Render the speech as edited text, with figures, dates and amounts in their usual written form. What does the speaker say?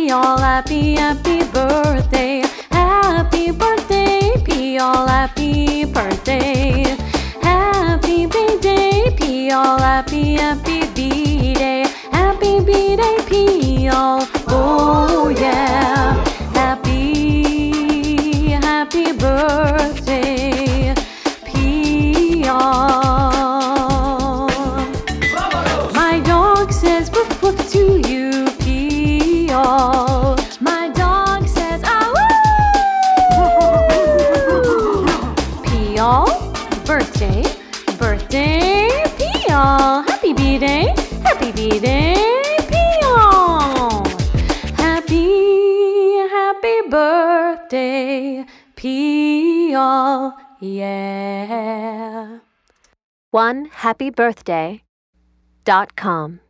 P-all, happy, happy birthday. Happy birthday, P-all, happy birthday. Happy B-day, P-all, happy, happy B-day. Happy B-day, P-all, oh yeah. Happy, happy birthday, P-all. My dog says woof woof to you, P-all. My dog says ah woo. P-all, birthday, birthday, P-all. Happy B-day, happy B-day, P-all. Happy, happy birthday, P-all, yeah. OneHappyBirthday.com